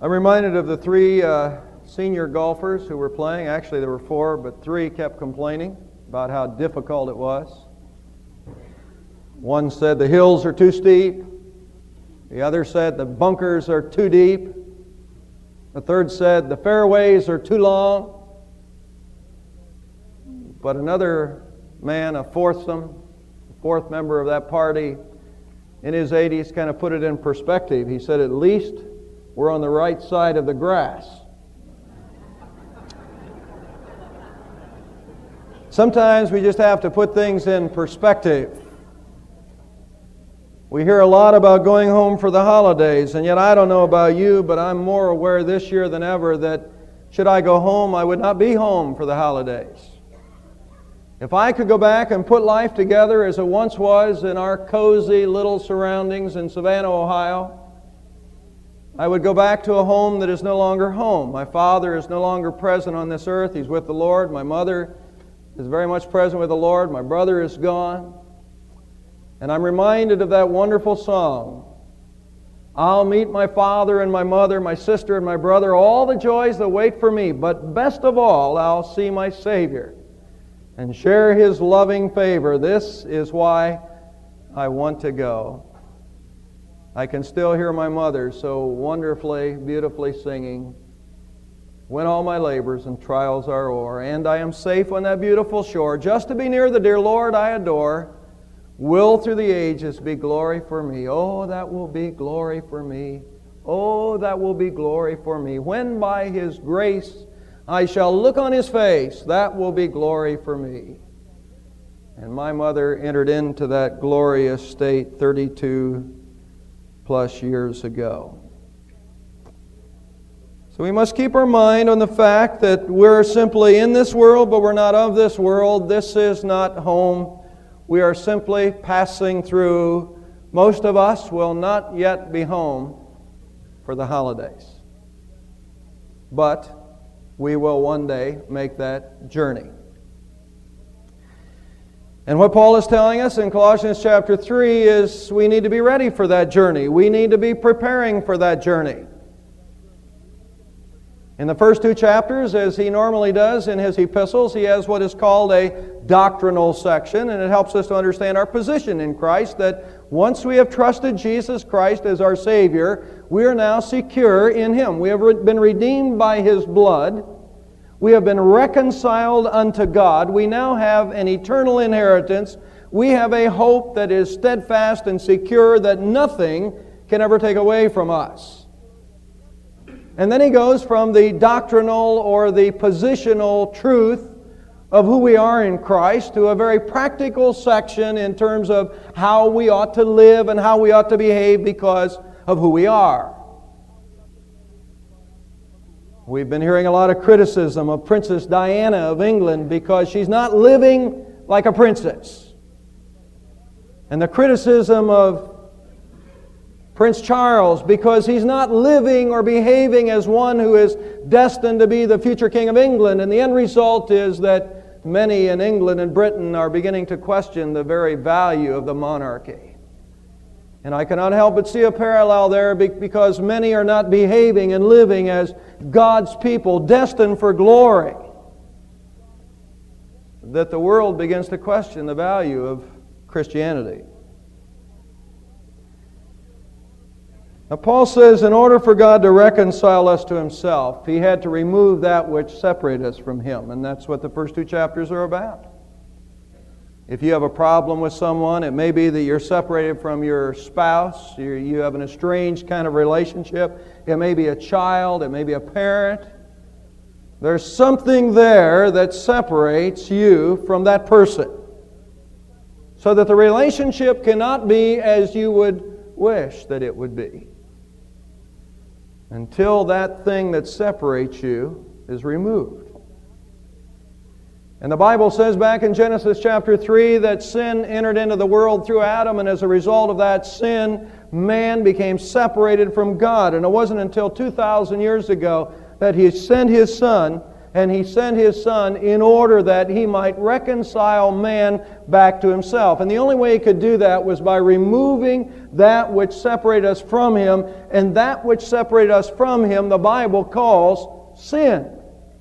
I'm reminded of the three senior golfers who were playing. Actually, there were four, but three kept complaining about how difficult it was. One said the hills are too steep. The other said the bunkers are too deep. The third said the fairways are too long. But another man, a fourth member of that party, in his 80s, kind of put it in perspective. He said, at least we're on the right side of the grass. Sometimes we just have to put things in perspective. We hear a lot about going home for the holidays, and yet I don't know about you, but I'm more aware this year than ever that should I go home, I would not be home for the holidays. If I could go back and put life together as it once was in our cozy little surroundings in Savannah, Ohio, I would go back to a home that is no longer home. My father is no longer present on this earth. He's with the Lord. My mother is very much present with the Lord. My brother is gone. And I'm reminded of that wonderful song. I'll meet my father and my mother, my sister and my brother, all the joys that wait for me. But best of all, I'll see my Savior and share His loving favor. This is why I want to go. I can still hear my mother so wonderfully, beautifully singing, when all my labors and trials are o'er, and I am safe on that beautiful shore, just to be near the dear Lord I adore, will through the ages be glory for me. Oh, that will be glory for me. Oh, that will be glory for me. When by His grace I shall look on His face, that will be glory for me. And my mother entered into that glorious state 32 plus years ago. So we must keep our mind on the fact that we're simply in this world, but we're not of this world. This is not home. We are simply passing through. Most of us will not yet be home for the holidays. But we will one day make that journey. And what Paul is telling us in Colossians chapter 3 is we need to be ready for that journey. We need to be preparing for that journey. In the first two chapters, as he normally does in his epistles, he has what is called a doctrinal section, and it helps us to understand our position in Christ, that once we have trusted Jesus Christ as our Savior, we are now secure in Him. We have been redeemed by His blood. We have been reconciled unto God. We now have an eternal inheritance. We have a hope that is steadfast and secure that nothing can ever take away from us. And then he goes from the doctrinal or the positional truth of who we are in Christ to a very practical section in terms of how we ought to live and how we ought to behave because of who we are. We've been hearing a lot of criticism of Princess Diana of England because she's not living like a princess. And the criticism of Prince Charles because he's not living or behaving as one who is destined to be the future King of England. And the end result is that many in England and Britain are beginning to question the very value of the monarchy. And I cannot help but see a parallel there because many are not behaving and living as God's people destined for glory. That the world begins to question the value of Christianity. Now Paul says in order for God to reconcile us to Himself, He had to remove that which separated us from Him. And that's what the first two chapters are about. If you have a problem with someone, it may be that you're separated from your spouse, you have an estranged kind of relationship, it may be a child, it may be a parent. There's something there that separates you from that person. So that the relationship cannot be as you would wish that it would be. Until that thing that separates you is removed. And the Bible says back in Genesis chapter 3 that sin entered into the world through Adam, and as a result of that sin, man became separated from God. And it wasn't until 2,000 years ago that He sent His Son and He sent His Son in order that He might reconcile man back to Himself. And the only way He could do that was by removing that which separated us from Him, and that which separated us from Him, the Bible calls sin.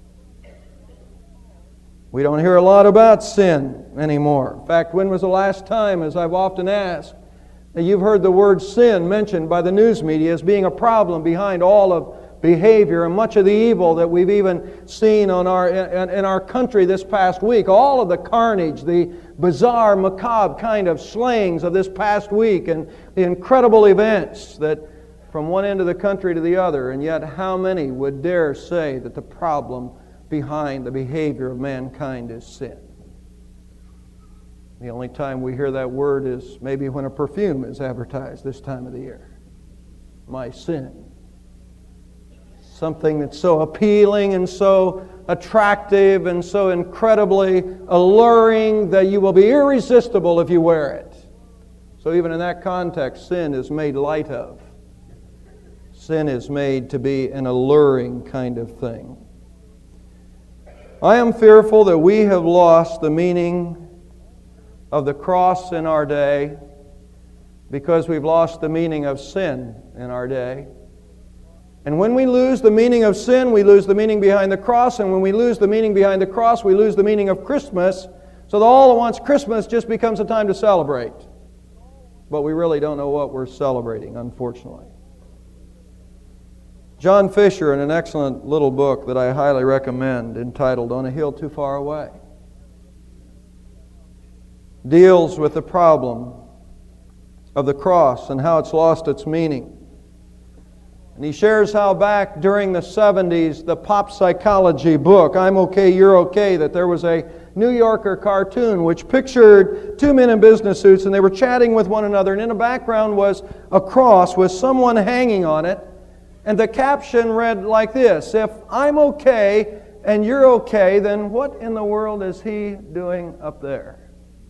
We don't hear a lot about sin anymore. In fact, when was the last time, as I've often asked, that you've heard the word sin mentioned by the news media as being a problem behind all of behavior and much of the evil that we've even seen in our country this past week? All of the carnage, the bizarre, macabre kind of slayings of this past week, and the incredible events that from one end of the country to the other. And yet, how many would dare say that the problem behind the behavior of mankind is sin? The only time we hear that word is maybe when a perfume is advertised this time of the year. My sin. Something that's so appealing and so attractive and so incredibly alluring that you will be irresistible if you wear it. So even in that context, sin is made light of. Sin is made to be an alluring kind of thing. I am fearful that we have lost the meaning of the cross in our day because we've lost the meaning of sin in our day. And when we lose the meaning of sin, we lose the meaning behind the cross. And when we lose the meaning behind the cross, we lose the meaning of Christmas. So that all at once Christmas just becomes a time to celebrate. But we really don't know what we're celebrating, unfortunately. John Fisher, in an excellent little book that I highly recommend, entitled On a Hill Too Far Away, deals with the problem of the cross and how it's lost its meaning. And he shares how back during the 70s, the pop psychology book, I'm Okay, You're Okay, that there was a New Yorker cartoon which pictured two men in business suits, and they were chatting with one another, and in the background was a cross with someone hanging on it. And the caption read like this: if I'm okay and you're okay, then what in the world is he doing up there?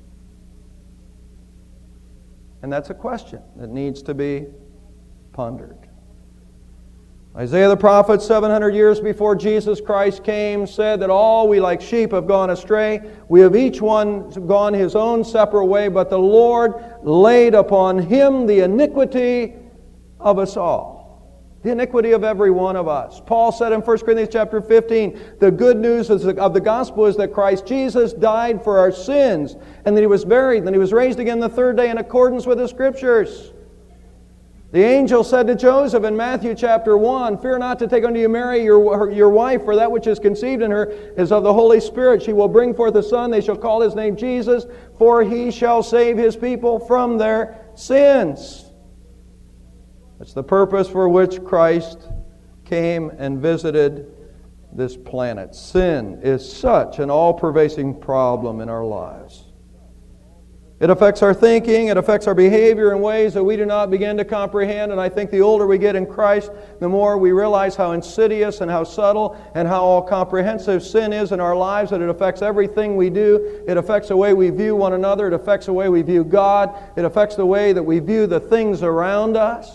And that's a question that needs to be pondered. Isaiah the prophet, 700 years before Jesus Christ came, said that all we like sheep have gone astray. We have each one gone his own separate way, but the Lord laid upon Him the iniquity of us all. The iniquity of every one of us. Paul said in 1 Corinthians chapter 15, the good news of the gospel is that Christ Jesus died for our sins, and that He was buried, and that He was raised again the third day in accordance with the Scriptures. The angel said to Joseph in Matthew chapter 1, fear not to take unto you Mary, your wife, for that which is conceived in her is of the Holy Spirit. She will bring forth a son, they shall call His name Jesus, for He shall save His people from their sins. It's the purpose for which Christ came and visited this planet. Sin is such an all-pervasive problem in our lives. It affects our thinking, it affects our behavior in ways that we do not begin to comprehend, and I think the older we get in Christ, the more we realize how insidious and how subtle and how all-comprehensive sin is in our lives, that it affects everything we do. It affects the way we view one another, it affects the way we view God, it affects the way that we view the things around us.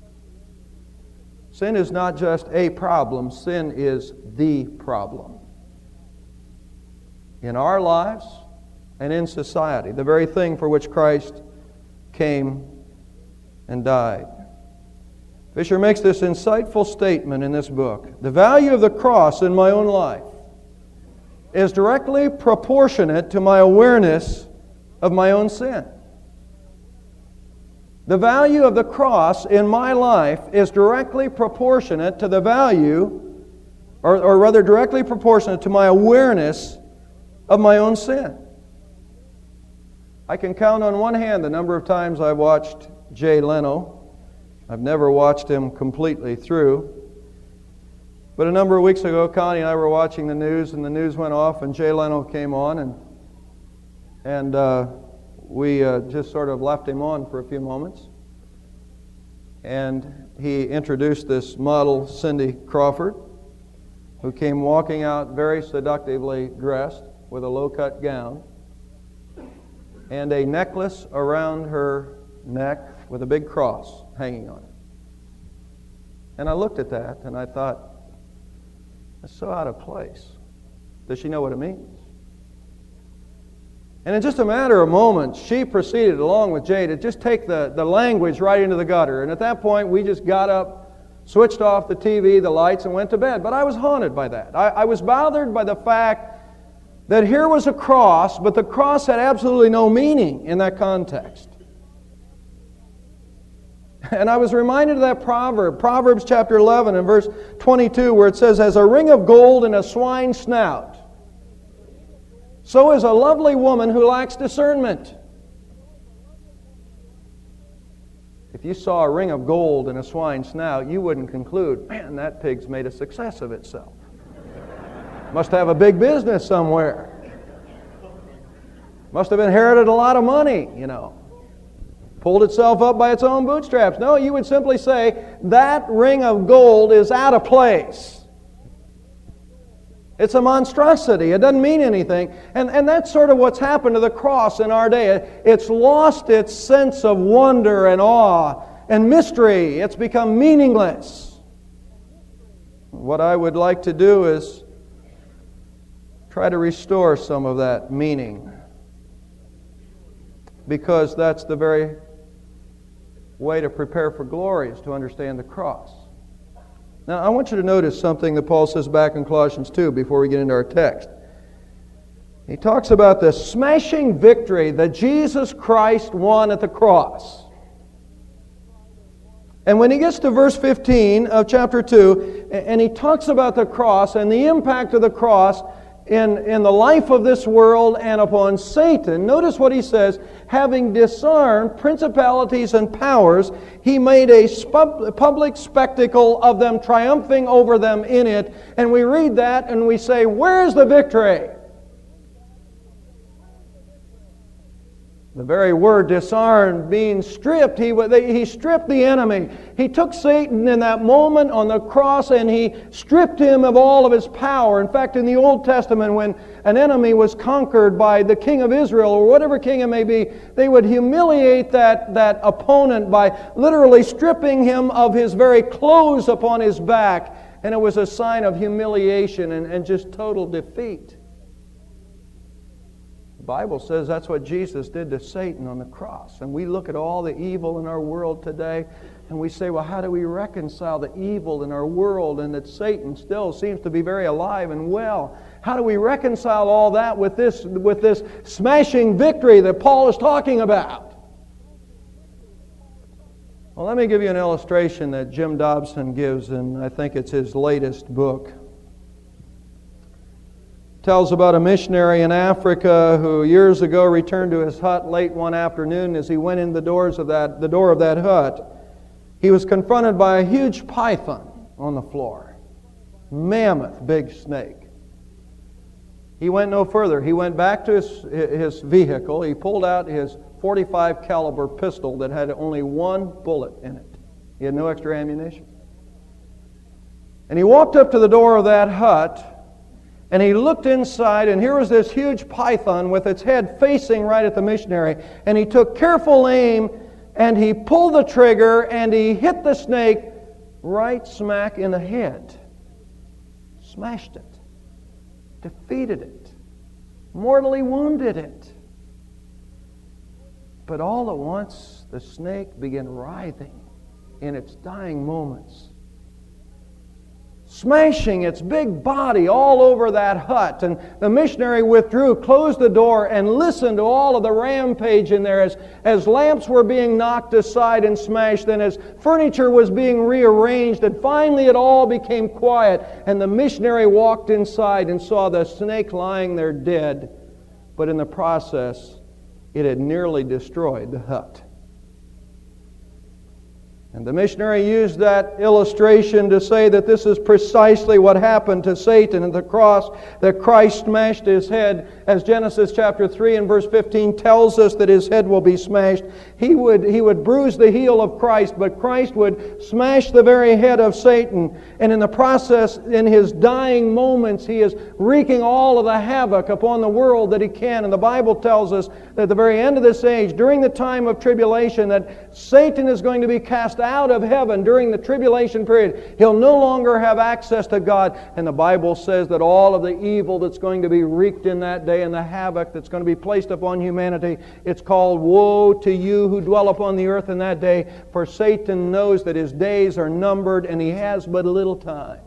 Sin is not just a problem, sin is the problem. In our lives and in society, the very thing for which Christ came and died. Fisher makes this insightful statement in this book. The value of the cross in my own life is directly proportionate to my awareness of my own sin. The value of the cross in my life is directly proportionate to the value, or rather directly proportionate to my awareness of my own sin. I can count on one hand the number of times I've watched Jay Leno. I've never watched him completely through. But a number of weeks ago, Connie and I were watching the news, and the news went off, and Jay Leno came on, and we just sort of left him on for a few moments. And he introduced this model, Cindy Crawford, who came walking out very seductively dressed with a low-cut gown and a necklace around her neck with a big cross hanging on it. And I looked at that and I thought, that's so out of place. Does she know what it means? And in just a matter of moments, she proceeded, along with Jay, to just take the language right into the gutter. And at that point, we just got up, switched off the TV, the lights, and went to bed. But I was haunted by that. I was bothered by the fact that here was a cross, but the cross had absolutely no meaning in that context. And I was reminded of that proverb, Proverbs chapter 11 and verse 22, where it says, "As a ring of gold in a swine's snout, so is a lovely woman who lacks discernment." If you saw a ring of gold in a swine's snout, you wouldn't conclude, "Man, that pig's made a success of itself. Must have a big business somewhere. Must have inherited a lot of money, Pulled itself up by its own bootstraps." No, you would simply say, that ring of gold is out of place. It's a monstrosity. It doesn't mean anything. And that's sort of what's happened to the cross in our day. It's lost its sense of wonder and awe and mystery. It's become meaningless. What I would like to do is try to restore some of that meaning, because that's the very way to prepare for glory, is to understand the cross. Now, I want you to notice something that Paul says back in Colossians 2 before we get into our text. He talks about the smashing victory that Jesus Christ won at the cross. And when he gets to verse 15 of chapter 2, and he talks about the cross and the impact of the cross in the life of this world and upon Satan, notice what he says: "Having disarmed principalities and powers, he made a public spectacle of them, triumphing over them in it." And we read that and we say, where's the victory? The very word disarmed means stripped. He stripped the enemy. He took Satan in that moment on the cross and he stripped him of all of his power. In fact, in the Old Testament, when an enemy was conquered by the king of Israel, or whatever king it may be, they would humiliate that opponent by literally stripping him of his very clothes upon his back. And it was a sign of humiliation and just total defeat. The Bible says that's what Jesus did to Satan on the cross. And we look at all the evil in our world today and we say, well, how do we reconcile the evil in our world and that Satan still seems to be very alive and well? How do we reconcile all that with this smashing victory that Paul is talking about? Well, let me give you an illustration that Jim Dobson gives in, I think it's his latest book. Tells about a missionary in Africa who years ago returned to his hut late one afternoon. As he went in the door of that hut, he was confronted by a huge python on the floor. Mammoth big snake. He went no further. He went back to his vehicle. He pulled out his .45 caliber pistol that had only one bullet in it. He had no extra ammunition. And he walked up to the door of that hut, and he looked inside, and here was this huge python with its head facing right at the missionary. And he took careful aim, and he pulled the trigger, and he hit the snake right smack in the head. Smashed it. Defeated it. Mortally wounded it. But all at once, the snake began writhing in its dying moments, smashing its big body all over that hut. And the missionary withdrew, closed the door, and listened to all of the rampage in there as lamps were being knocked aside and smashed, and as furniture was being rearranged. And finally it all became quiet, and the missionary walked inside and saw the snake lying there dead. But in the process, it had nearly destroyed the hut. And the missionary used that illustration to say that this is precisely what happened to Satan at the cross, that Christ smashed his head. As Genesis chapter 3 and verse 15 tells us that his head will be smashed. He would bruise the heel of Christ, but Christ would smash the very head of Satan. And in the process, in his dying moments, he is wreaking all of the havoc upon the world that he can. And the Bible tells us that at the very end of this age, during the time of tribulation, that Satan is going to be cast out of heaven during the tribulation period. He'll no longer have access to God. And the Bible says that all of the evil that's going to be wreaked in that day and the havoc that's going to be placed upon humanity, it's called, "Woe to you who dwell upon the earth in that day, for Satan knows that his days are numbered and he has but a little time."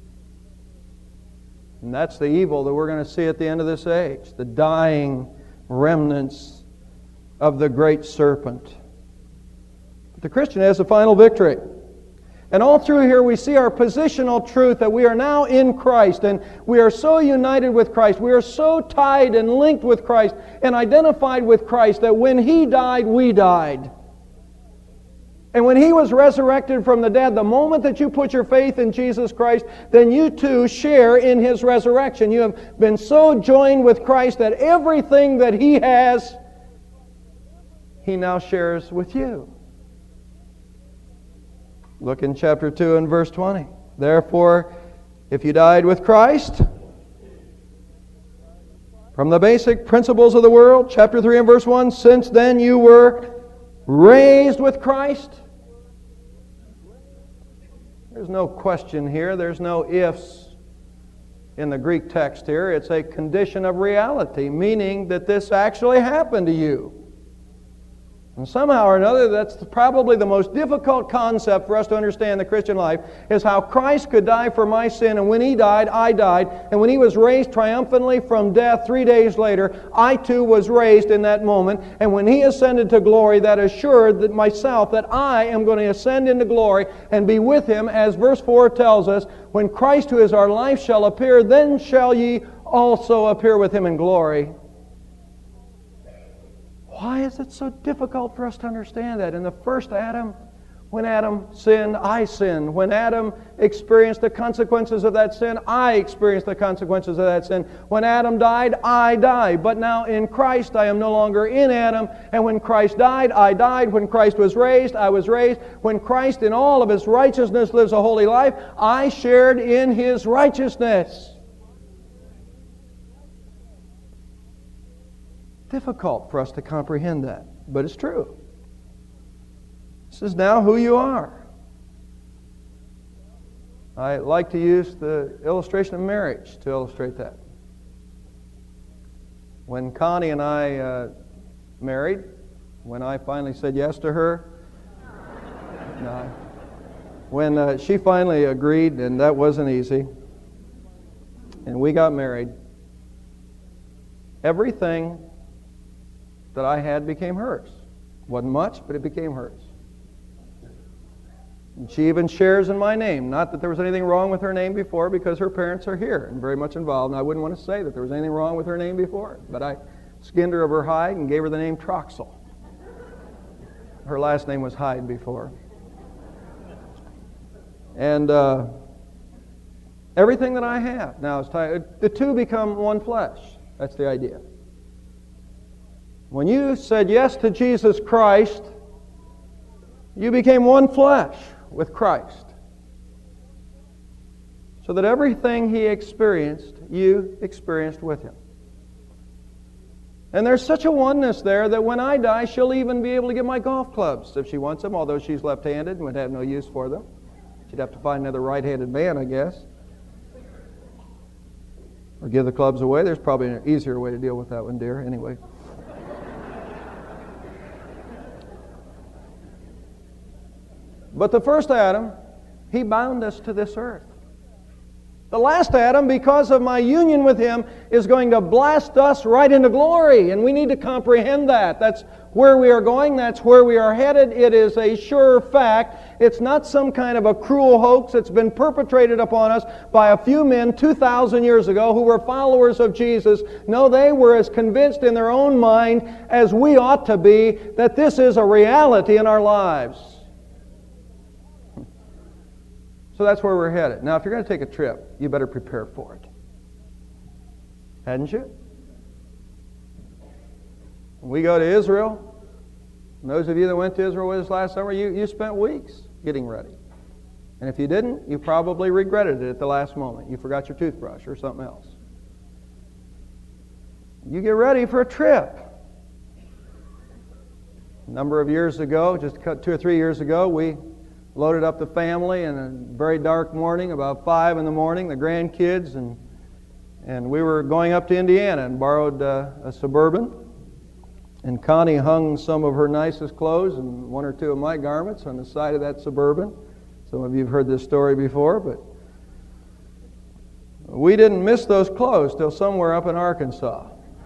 And that's the evil that we're going to see at the end of this age, the dying remnants of the great serpent. But the Christian has the final victory. And all through here we see our positional truth that we are now in Christ, and we are so united with Christ, we are so tied and linked with Christ and identified with Christ that when He died, we died. And when He was resurrected from the dead, the moment that you put your faith in Jesus Christ, then you too share in His resurrection. You have been so joined with Christ that everything that He has, He now shares with you. Look in chapter 2 and verse 20. "Therefore, if you died with Christ," from the basic principles of the world, chapter 3 and verse 1, "since then you were raised with Christ." There's no question here. There's no ifs in the Greek text here. It's a condition of reality, meaning that this actually happened to you. And somehow or another, that's probably the most difficult concept for us to understand in the Christian life, is how Christ could die for my sin, and when He died, I died. And when He was raised triumphantly from death 3 days later, I too was raised in that moment. And when He ascended to glory, that assured that myself that I am going to ascend into glory and be with Him, as verse 4 tells us, "When Christ, who is our life, shall appear, then shall ye also appear with Him in glory." Why is it so difficult for us to understand that? In the first Adam, when Adam sinned, I sinned. When Adam experienced the consequences of that sin, I experienced the consequences of that sin. When Adam died, I died. But now in Christ, I am no longer in Adam. And when Christ died, I died. When Christ was raised, I was raised. When Christ in all of His righteousness lives a holy life, I shared in His righteousness. Difficult for us to comprehend that, but it's true. This is now who you are. I like to use the illustration of marriage to illustrate that. When Connie and I married, when I finally said yes to her, no, when she finally agreed, and that wasn't easy, and we got married, everything that I had became hers. Wasn't much, but it became hers. And she even shares in my name. Not that there was anything wrong with her name before, because her parents are here and very much involved, and I wouldn't want to say that there was anything wrong with her name before. But I skinned her of her hide and gave her the name Troxel. Her last name was Hyde before. And everything that I have now is tied. The two become one flesh. That's the idea. When you said yes to Jesus Christ, you became one flesh with Christ. So that everything He experienced, you experienced with Him. And there's such a oneness there that when I die, she'll even be able to get my golf clubs if she wants them, although she's left-handed and would have no use for them. She'd have to find another right-handed man, I guess. Or give the clubs away. There's probably an easier way to deal with that one, dear. Anyway. But the first Adam, he bound us to this earth. The last Adam, because of my union with him, is going to blast us right into glory. And we need to comprehend that. That's where we are going. That's where we are headed. It is a sure fact. It's not some kind of a cruel hoax that's been perpetrated upon us by a few men 2,000 years ago who were followers of Jesus. No, they were as convinced in their own mind as we ought to be that this is a reality in our lives. So that's where we're headed. Now, if you're going to take a trip, you better prepare for it. Hadn't you? When we go to Israel, and those of you that went to Israel with us last summer, you spent weeks getting ready. And if you didn't, you probably regretted it at the last moment. You forgot your toothbrush or something else. You get ready for a trip. A number of years ago, just 2 or 3 years ago, we loaded up the family in a very dark morning, about 5 in the morning, the grandkids, and we were going up to Indiana and borrowed a Suburban. And Connie hung some of her nicest clothes and one or two of my garments on the side of that Suburban. Some of you have heard this story before, but we didn't miss those clothes till somewhere up in Arkansas.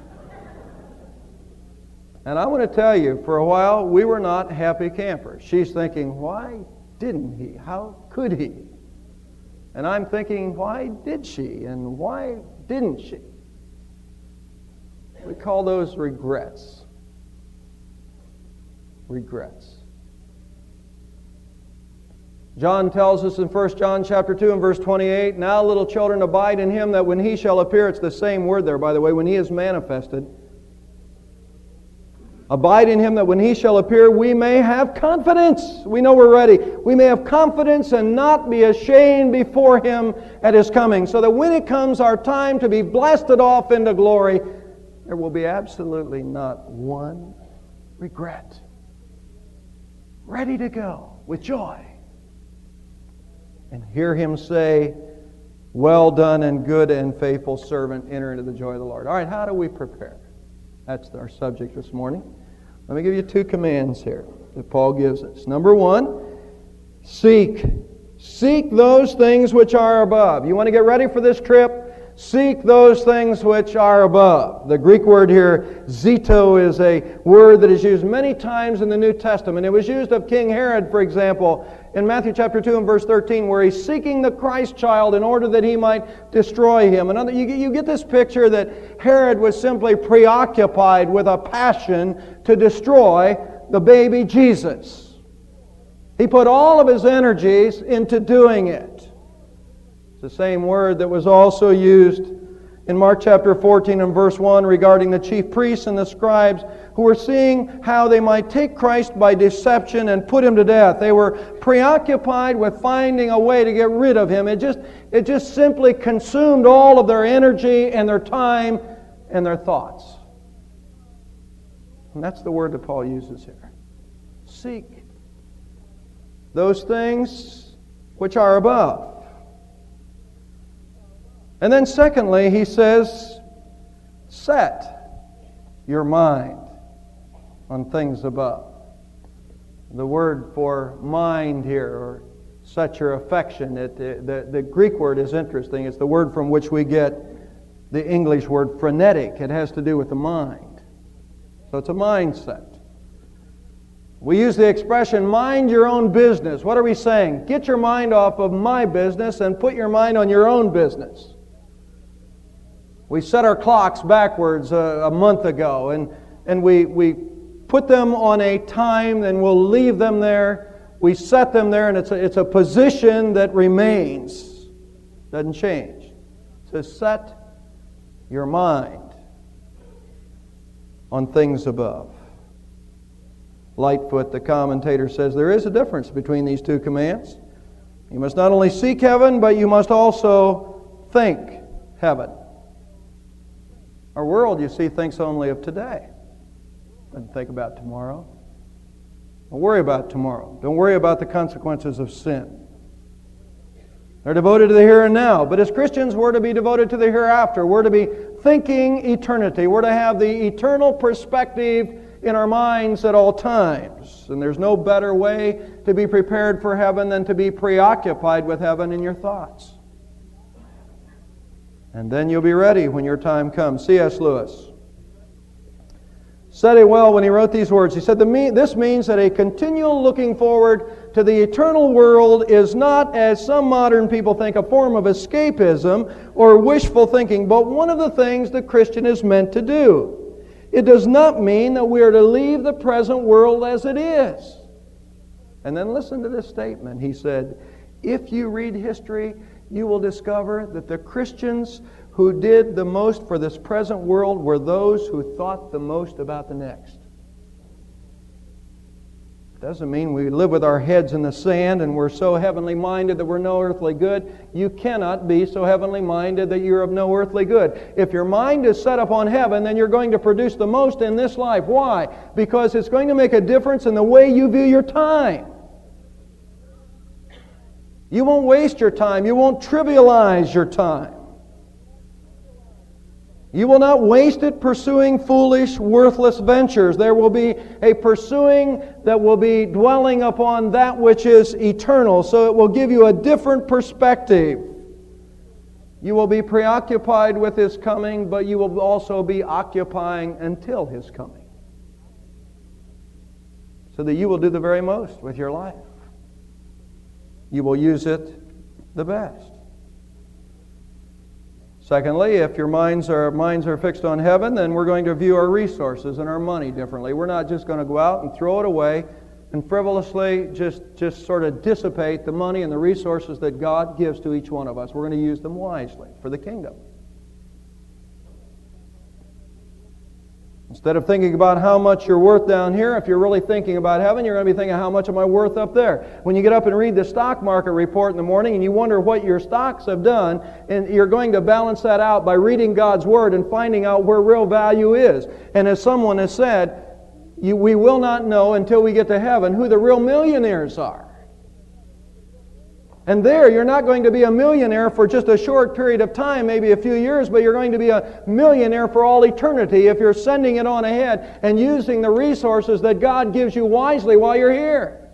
And I want to tell you, for a while, we were not happy campers. She's thinking, why didn't he? How could he? And I'm thinking, why did she? And why didn't she? We call those regrets. Regrets. John tells us in 1 John chapter 2 and verse 28, now little children, abide in him, that when he shall appear, it's the same word there, by the way, when he is manifested, abide in him, that when he shall appear, we may have confidence. We know we're ready. We may have confidence and not be ashamed before him at his coming, so that when it comes our time to be blasted off into glory, there will be absolutely not one regret. Ready to go with joy. And hear him say, well done and good and faithful servant, enter into the joy of the Lord. All right, how do we prepare? That's our subject this morning. Let me give you 2 commands here that Paul gives us. Number 1, seek. Seek those things which are above. You want to get ready for this trip? Seek those things which are above. The Greek word here, zeto, is a word that is used many times in the New Testament. It was used of King Herod, for example, in Matthew chapter 2 and verse 13, where he's seeking the Christ child in order that he might destroy him. And you get this picture that Herod was simply preoccupied with a passion to destroy the baby Jesus. He put all of his energies into doing it. It's the same word that was also used in Mark chapter 14 and verse 1 regarding the chief priests and the scribes who were seeing how they might take Christ by deception and put him to death. They were preoccupied with finding a way to get rid of him. It just simply consumed all of their energy and their time and their thoughts. And that's the word that Paul uses here. Seek those things which are above. And then secondly, he says, set your mind on things above. The word for mind here, or set your affection, the Greek word is interesting. It's the word from which we get the English word frenetic. It has to do with the mind. So it's a mindset. We use the expression, mind your own business. What are we saying? Get your mind off of my business and put your mind on your own business. We set our clocks backwards a month ago, and we put them on a time, and we'll leave them there. We set them there, and it's a position that remains, doesn't change. It says, set your mind on things above. Lightfoot, the commentator, says there is a difference between these 2 commands. You must not only seek heaven, but you must also think heaven. Our world, you see, thinks only of today. Doesn't think about tomorrow. Don't worry about tomorrow. Don't worry about the consequences of sin. They're devoted to the here and now. But as Christians, we're to be devoted to the hereafter. We're to be thinking eternity. We're to have the eternal perspective in our minds at all times. And there's no better way to be prepared for heaven than to be preoccupied with heaven in your thoughts. And then you'll be ready when your time comes. C.S. Lewis said it well when he wrote these words. He said, this means that a continual looking forward to the eternal world is not, as some modern people think, a form of escapism or wishful thinking, but one of the things the Christian is meant to do. It does not mean that we are to leave the present world as it is. And then listen to this statement. He said, if you read history, you will discover that the Christians who did the most for this present world were those who thought the most about the next. Doesn't mean we live with our heads in the sand and we're so heavenly minded that we're no earthly good. You cannot be so heavenly minded that you're of no earthly good. If your mind is set upon heaven, then you're going to produce the most in this life. Why? Because it's going to make a difference in the way you view your time. You won't waste your time. You won't trivialize your time. You will not waste it pursuing foolish, worthless ventures. There will be a pursuing that will be dwelling upon that which is eternal, so it will give you a different perspective. You will be preoccupied with His coming, but you will also be occupying until His coming, so that you will do the very most with your life. You will use it the best. Secondly, if your minds are fixed on heaven, then we're going to view our resources and our money differently. We're not just going to go out and throw it away and frivolously just sort of dissipate the money and the resources that God gives to each one of us. We're going to use them wisely for the kingdom. Instead of thinking about how much you're worth down here, if you're really thinking about heaven, you're going to be thinking, how much am I worth up there? When you get up and read the stock market report in the morning and you wonder what your stocks have done, and you're going to balance that out by reading God's Word and finding out where real value is. And as someone has said, we will not know until we get to heaven who the real millionaires are. And there, you're not going to be a millionaire for just a short period of time, maybe a few years, but you're going to be a millionaire for all eternity if you're sending it on ahead and using the resources that God gives you wisely while you're here.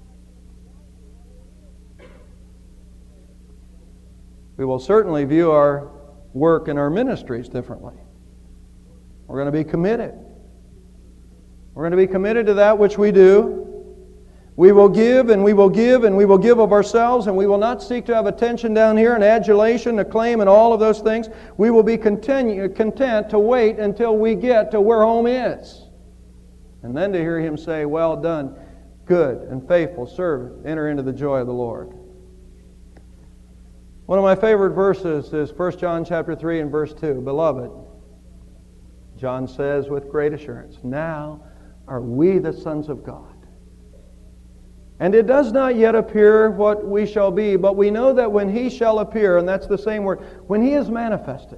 We will certainly view our work and our ministries differently. We're going to be committed. We're going to be committed to that which we do. We will give and we will give and we will give of ourselves, and we will not seek to have attention down here and adulation, acclaim, and all of those things. We will be content to wait until we get to where home is. And then to hear Him say, "Well done, good and faithful servant, enter into the joy of the Lord." One of my favorite verses is 1 John chapter 3 and verse 2. Beloved, John says with great assurance, now are we the sons of God. And it does not yet appear what we shall be, but we know that when He shall appear, and that's the same word, when He is manifested,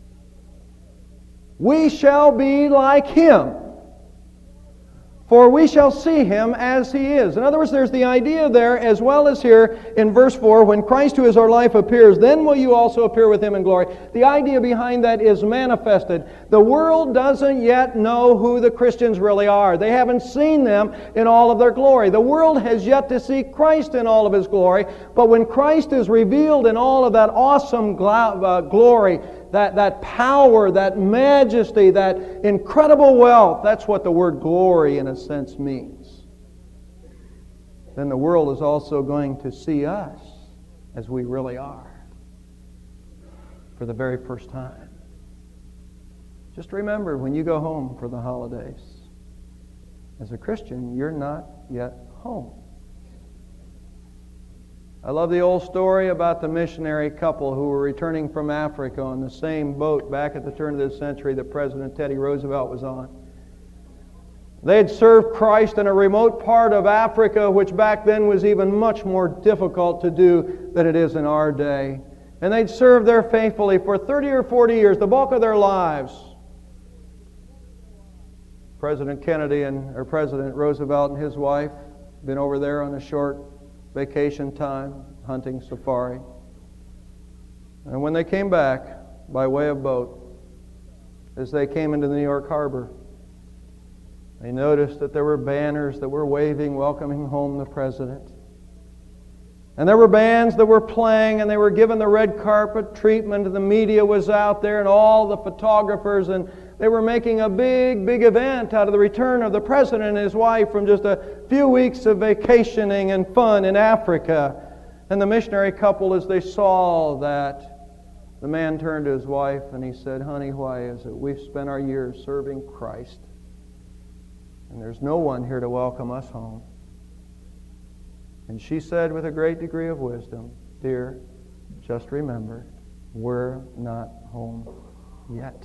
we shall be like Him, for we shall see Him as He is. In other words, there's the idea there, as well as here in verse 4, when Christ who is our life appears, then will you also appear with Him in glory. The idea behind that is manifested. The world doesn't yet know who the Christians really are. They haven't seen them in all of their glory. The world has yet to see Christ in all of His glory, but when Christ is revealed in all of that awesome glory, that power, that majesty, that incredible wealth, that's what the word glory in a sense means. Then the world is also going to see us as we really are for the very first time. Just remember, when you go home for the holidays, as a Christian, you're not yet home. I love the old story about the missionary couple who were returning from Africa on the same boat back at the turn of this century that President Teddy Roosevelt was on. They had served Christ in a remote part of Africa, which back then was even much more difficult to do than it is in our day. And they'd served there faithfully for 30 or 40 years, the bulk of their lives. President Roosevelt and his wife been over there on a short vacation time, hunting safari. And when they came back by way of boat, as they came into the New York harbor, they noticed that there were banners that were waving, welcoming home the President. And there were bands that were playing, and they were given the red carpet treatment, and the media was out there, and all the photographers, and they were making a big, big event out of the return of the President and his wife from just a few weeks of vacationing and fun in Africa. And the missionary couple, as they saw that, the man turned to his wife and he said, "Honey, why is it? We've spent our years serving Christ, and there's no one here to welcome us home." And she said with a great degree of wisdom, "Dear, just remember, we're not home yet."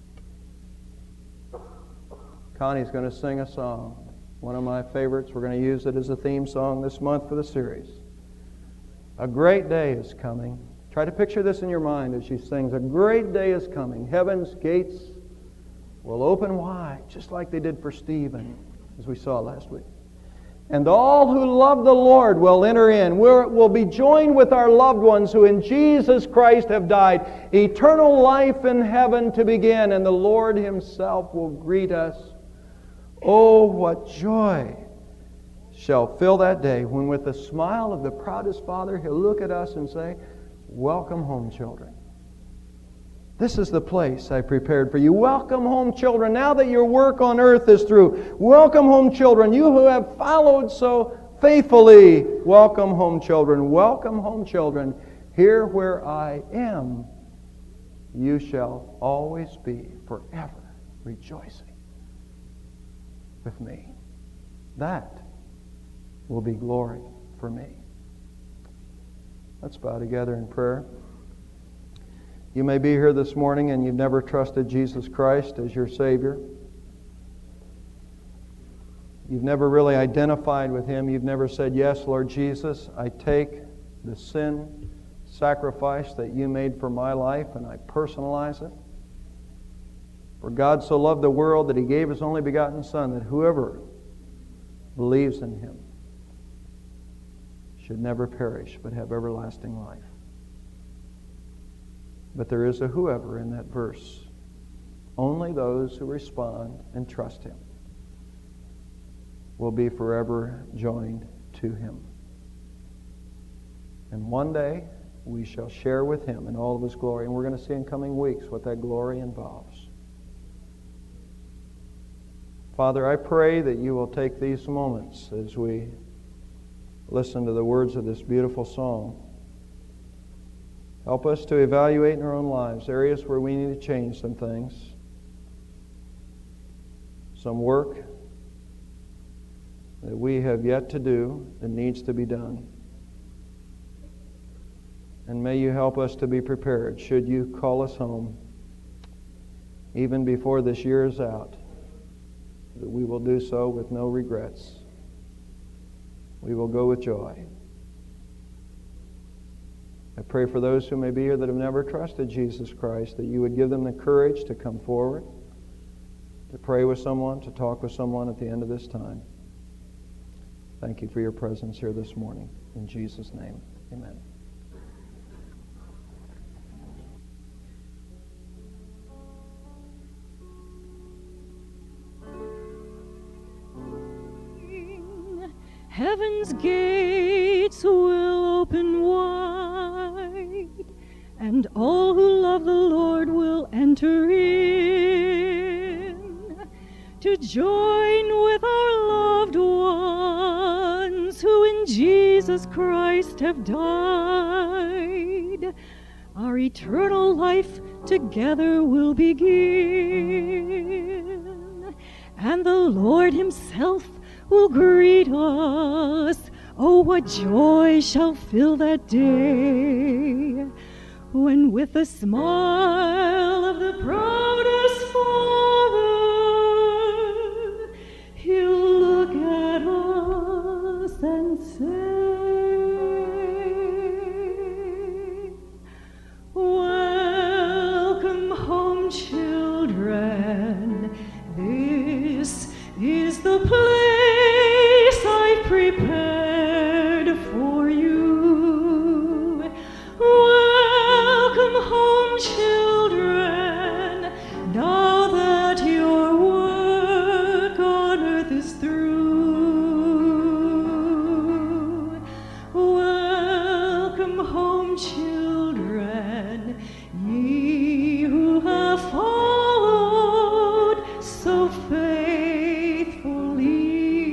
Connie's going to sing a song, one of my favorites. We're going to use it as a theme song this month for the series. A great day is coming. Try to picture this in your mind as she sings. A great day is coming. Heaven's gates will open wide, just like they did for Stephen, as we saw last week. And all who love the Lord will enter in. We'll be joined with our loved ones who in Jesus Christ have died. Eternal life in heaven to begin. And the Lord Himself will greet us. Oh, what joy shall fill that day when with the smile of the proudest Father He'll look at us and say, "Welcome home, children. This is the place I prepared for you. Welcome home, children. Now that your work on earth is through. Welcome home, children. You who have followed so faithfully. Welcome home, children. Welcome home, children. Here where I am, you shall always be forever rejoicing with me." That will be glory for me. Let's bow together in prayer. You may be here this morning and you've never trusted Jesus Christ as your Savior. You've never really identified with Him. You've never said, "Yes, Lord Jesus, I take the sin sacrifice that You made for my life and I personalize it. For God so loved the world that He gave His only begotten Son, that whoever believes in Him should never perish but have everlasting life." But there is a whoever in that verse. Only those who respond and trust Him will be forever joined to Him. And one day we shall share with Him in all of His glory. And we're going to see in coming weeks what that glory involves. Father, I pray that You will take these moments as we listen to the words of this beautiful song. Help us to evaluate in our own lives areas where we need to change some things, some work that we have yet to do that needs to be done. And may You help us to be prepared should You call us home, even before this year is out, that we will do so with no regrets. We will go with joy. I pray for those who may be here that have never trusted Jesus Christ, that You would give them the courage to come forward, to pray with someone, to talk with someone at the end of this time. Thank You for Your presence here this morning. In Jesus' name, amen. Heaven's gates will open wide, and all who love the Lord will enter in to join with our loved ones who in Jesus Christ have died. Our eternal life together will begin, and the Lord Himself will greet us. Oh, what joy shall fill that day, when with a smile of the proudest Father, He'll look at us and say, "Welcome home, children. This is the place prepared for you. Welcome home, children, now that your work on earth is through. Welcome home, children, ye who have followed so faithfully.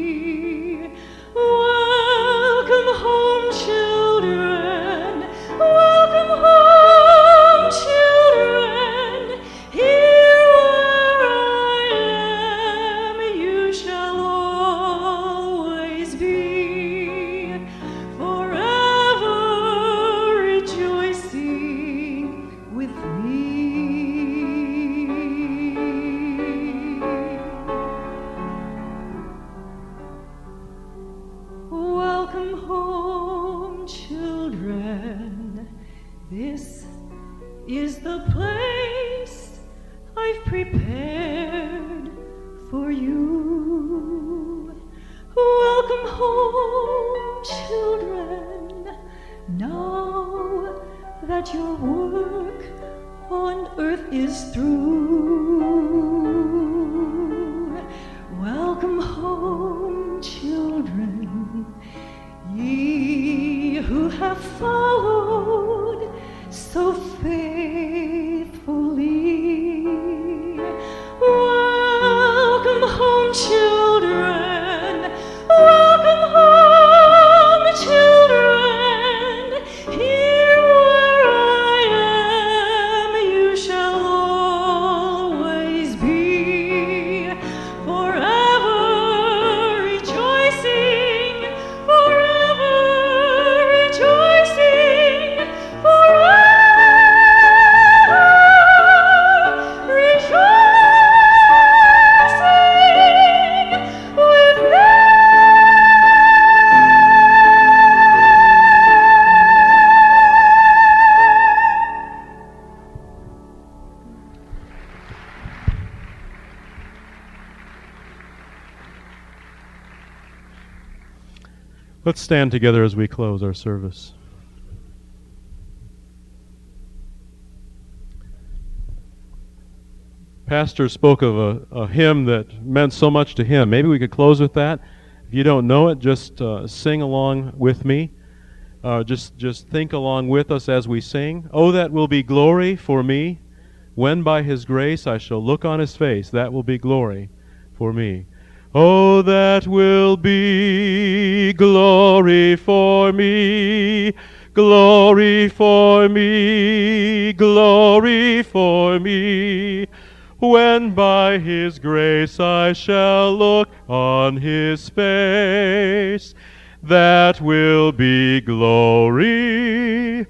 This is the place I've prepared for you. Welcome home, children, now that your work on earth is through. Welcome home, children, ye who have followed so faithfully. Welcome home, children. Welcome home, children. Here where I am, you shall always be. Forever rejoicing, forever rejoicing, forever rejoicing with me. Let's stand together as we close our service. Pastor spoke of a hymn that meant so much to him. Maybe we could close with that. If you don't know it, just sing along with me. Just think along with us as we sing. Oh, that will be glory for me, when by His grace I shall look on His face. That will be glory for me. Oh, that will be glory for me, glory for me, glory for me, when by His grace I shall look on His face. That will be glory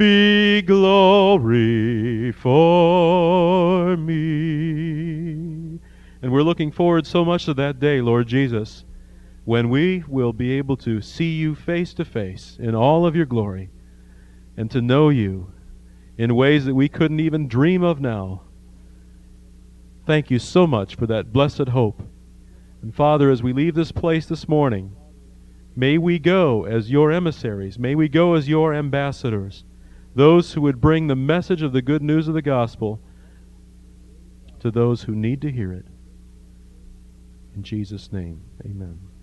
for me. And we're looking forward so much to that day, Lord Jesus, when we will be able to see You face to face in all of Your glory and to know You in ways that we couldn't even dream of now. Thank You so much for that blessed hope. And Father, as we leave this place this morning, may we go as Your emissaries, may we go as Your ambassadors, those who would bring the message of the good news of the gospel to those who need to hear it. In Jesus' name, amen.